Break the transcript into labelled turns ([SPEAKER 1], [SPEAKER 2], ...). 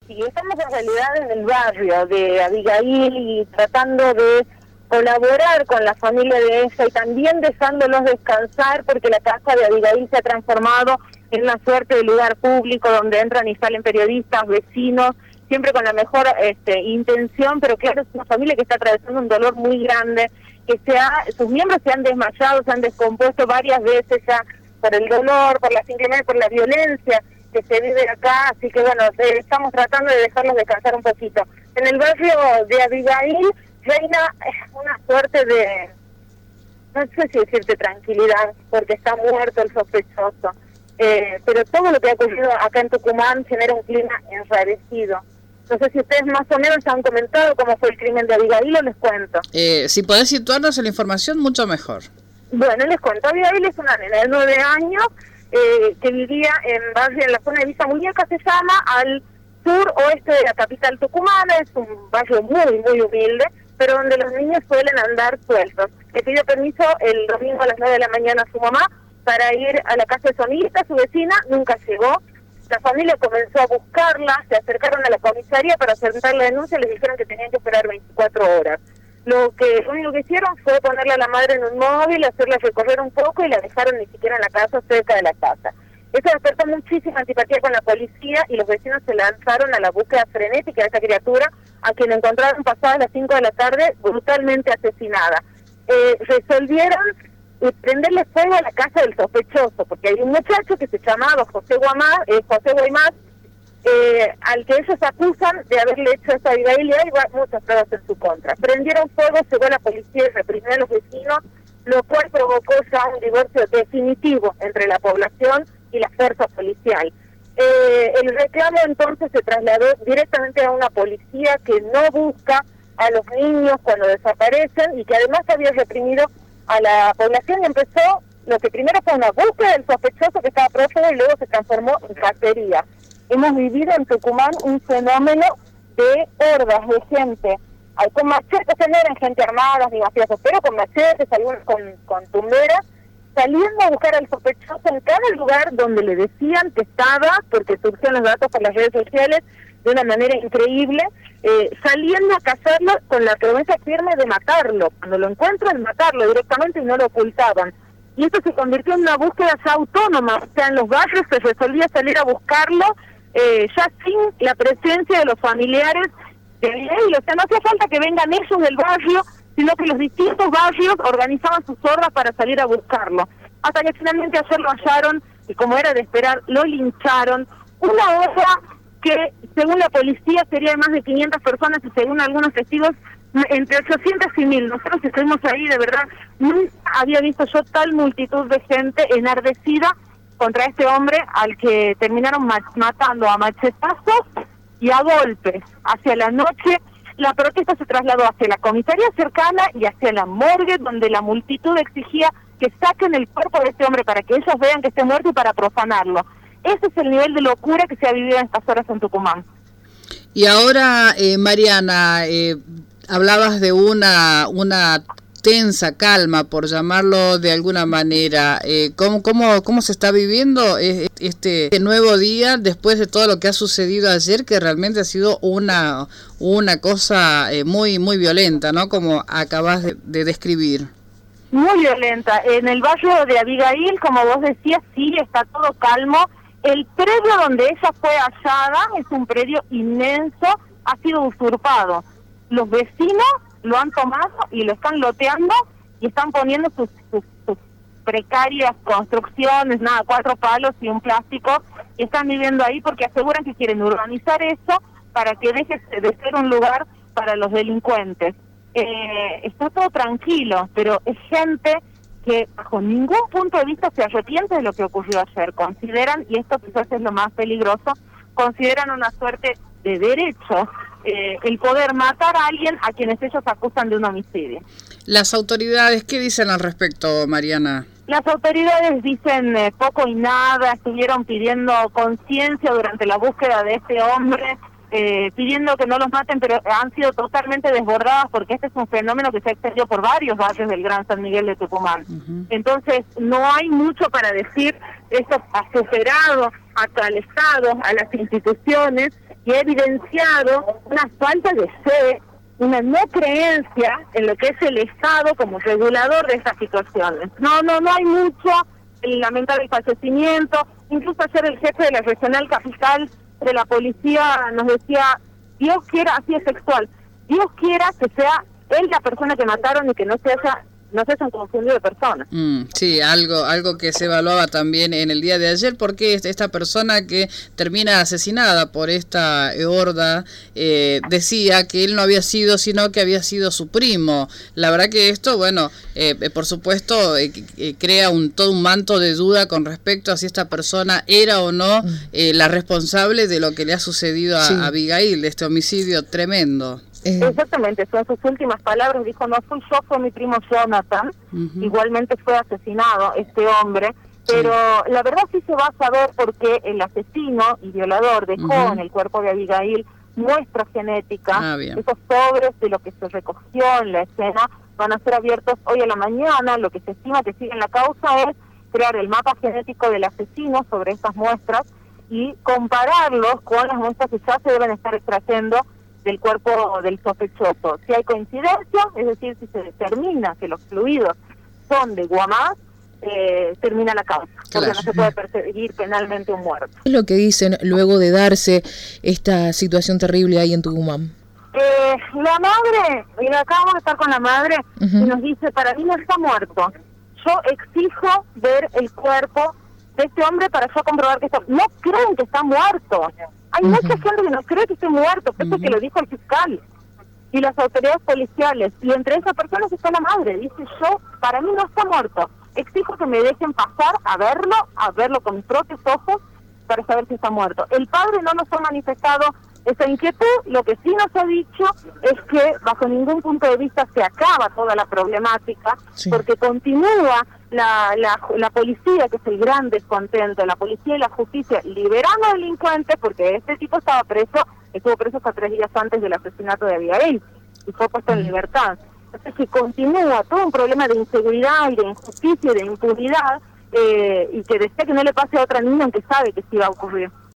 [SPEAKER 1] Sí, estamos en realidad en el barrio de Abigail y tratando de colaborar con la familia de ella y también dejándolos descansar porque la casa de Abigail se ha transformado en una suerte de lugar público donde entran y salen periodistas, vecinos, siempre con la mejor intención, pero claro, es una familia que está atravesando un dolor muy grande, que sus miembros se han desmayado, se han descompuesto varias veces ya por el dolor, simplemente por la violencia que se vive acá, así que bueno, estamos tratando de dejarlos descansar un poquito. En el barrio de Abigail reina una suerte de, no sé si decirte tranquilidad, porque está muerto el sospechoso, pero todo lo que ha ocurrido acá en Tucumán genera un clima enrarecido. No sé si ustedes más o menos han comentado cómo fue el crimen de Abigail o les cuento.
[SPEAKER 2] Si podés situarnos en la información, mucho mejor.
[SPEAKER 1] Bueno, les cuento. Abigail es una nena de 9 años que vivía en la zona de Villa Muñeca, se llama, al sur-oeste de la capital tucumana. Es un barrio muy, muy humilde, pero donde los niños suelen andar sueltos. Le pidió permiso el domingo a las 9 de la mañana a su mamá para ir a la casa de su amiguita, su vecina, nunca llegó. La familia comenzó a buscarla, se acercaron a la comisaría para presentar la denuncia y les dijeron que tenían que esperar 24 horas. Lo único que hicieron fue ponerle a la madre en un móvil, hacerla recorrer un poco y la dejaron ni siquiera en la casa, cerca de la casa. Eso despertó muchísima antipatía con la policía y los vecinos se lanzaron a la búsqueda frenética de esta criatura, a quien encontraron pasadas las 5 de la tarde brutalmente asesinada. Resolvieron prenderle fuego a la casa del sospechoso, porque hay un muchacho que se llamaba José Guaymás, al que ellos acusan de haberle hecho esa Abigail, y hay muchas pruebas en su contra. Prendieron fuego, llegó la policía y reprimió a los vecinos, lo cual provocó ya un divorcio definitivo entre la población y la fuerza policial. El reclamo entonces se trasladó directamente a una policía que no busca a los niños cuando desaparecen y que además había reprimido a la población, y empezó lo que primero fue una búsqueda del sospechoso que estaba prófugo y luego se transformó en cacería. Hemos vivido en Tucumán un fenómeno de hordas de gente, con machetes, no eran gente armada ni mafiosos, pero con machetes, algunos con tumberas, saliendo a buscar al sospechoso en cada lugar donde le decían que estaba, porque surgieron los datos por las redes sociales de una manera increíble, saliendo a cazarlo con la promesa firme de matarlo. Cuando lo encuentran, matarlo directamente y no lo ocultaban. Y esto se convirtió en una búsqueda ya autónoma, o sea, en los barrios se resolvía salir a buscarlo, ya sin la presencia de los familiares de él. O sea, no hacía falta que vengan ellos del barrio, sino que los distintos barrios organizaban sus hordas para salir a buscarlo. Hasta que finalmente ayer lo hallaron, y como era de esperar, lo lincharon. Una horda que, según la policía, sería de más de 500 personas y según algunos testigos, entre 800 y 1000. Nosotros estuvimos ahí, de verdad, nunca había visto yo tal multitud de gente enardecida contra este hombre al que terminaron matando a machetazos y a golpes. Hacia la noche la protesta se trasladó hacia la comisaría cercana y hacia la morgue, donde la multitud exigía que saquen el cuerpo de este hombre para que ellos vean que esté muerto y para profanarlo. Ese es el nivel de locura que se ha vivido en estas horas en Tucumán.
[SPEAKER 2] Y ahora, Mariana, hablabas de una tensa calma, por llamarlo de alguna manera. ¿Cómo se está viviendo este nuevo día después de todo lo que ha sucedido ayer, que realmente ha sido una cosa muy, muy violenta, ¿no? Como acabas de describir.
[SPEAKER 1] Muy violenta. En el barrio de Abigail, como vos decías, sí, está todo calmo. El predio donde ella fue hallada es un predio inmenso, ha sido usurpado. Los vecinos lo han tomado y lo están loteando y están poniendo sus precarias construcciones, 4 palos y un plástico, y están viviendo ahí porque aseguran que quieren urbanizar eso para que deje de ser un lugar para los delincuentes. Está todo tranquilo, pero es gente que bajo ningún punto de vista se arrepiente de lo que ocurrió ayer. Consideran, y esto quizás es lo más peligroso, consideran una suerte de derecho el poder matar a alguien a quienes ellos acusan de un homicidio.
[SPEAKER 2] ¿Las autoridades qué dicen al respecto, Mariana?
[SPEAKER 1] Las autoridades dicen poco y nada, estuvieron pidiendo conciencia durante la búsqueda de este hombre, pidiendo que no los maten, pero han sido totalmente desbordadas porque este es un fenómeno que se ha extendido por varios barrios del Gran San Miguel de Tucumán. Entonces no hay mucho para decir. Esto ha superado hasta al Estado, a las instituciones, y ha evidenciado una falta de fe, una no creencia en lo que es el Estado como regulador de estas situaciones. No hay mucho. El lamentar el fallecimiento, incluso ayer el jefe de la regional capital de la policía nos decía, Dios quiera, así es sexual, Dios quiera que sea él la persona que mataron y que no se hayan confundido de persona.
[SPEAKER 2] Sí, algo que se evaluaba también en el día de ayer, porque esta persona que termina asesinada por esta horda decía que él no había sido, sino que había sido su primo. La verdad que esto, bueno, por supuesto, crea todo un manto de duda con respecto a si esta persona era o no la responsable de lo que le ha sucedido a Abigail, de este homicidio tremendo.
[SPEAKER 1] Exactamente, son sus últimas palabras, dijo, no fui yo, fue mi primo Jonathan, igualmente fue asesinado este hombre, pero la verdad sí se va a saber porque el asesino y violador dejó en el cuerpo de Abigail muestras genéticas, esos sobres de lo que se recogió en la escena van a ser abiertos hoy a la mañana. Lo que se estima que sigue en la causa es crear el mapa genético del asesino sobre estas muestras y compararlos con las muestras que ya se deben estar extrayendo del cuerpo del sospechoso. Si hay coincidencia, es decir, si se determina que los fluidos son de Guamás, termina la causa, porque no se puede perseguir penalmente un muerto.
[SPEAKER 3] ¿Qué es lo que dicen luego de darse esta situación terrible ahí en Tucumán?
[SPEAKER 1] La madre, acabamos de estar con la madre, y nos dice, para mí no está muerto. Yo exijo ver el cuerpo de este hombre para yo comprobar que está... No creen que está muerto. Hay mucha gente que no cree que esté muerto, eso que lo dijo el fiscal y las autoridades policiales, y entre esas personas está la madre. Dice, yo, para mí no está muerto, exijo que me dejen pasar a verlo con mis propios ojos para saber si está muerto. El padre no nos ha manifestado esa inquietud. Lo que sí nos ha dicho es que bajo ningún punto de vista se acaba toda la problemática, porque continúa la policía, que es el gran descontento, la policía y la justicia liberando a delincuentes, porque este tipo estuvo preso hasta 3 días antes del asesinato de Abigail y fue puesto en libertad. Entonces que continúa todo un problema de inseguridad y de injusticia y de impunidad, y que desea que no le pase a otra niña, aunque sabe que sí va a ocurrir.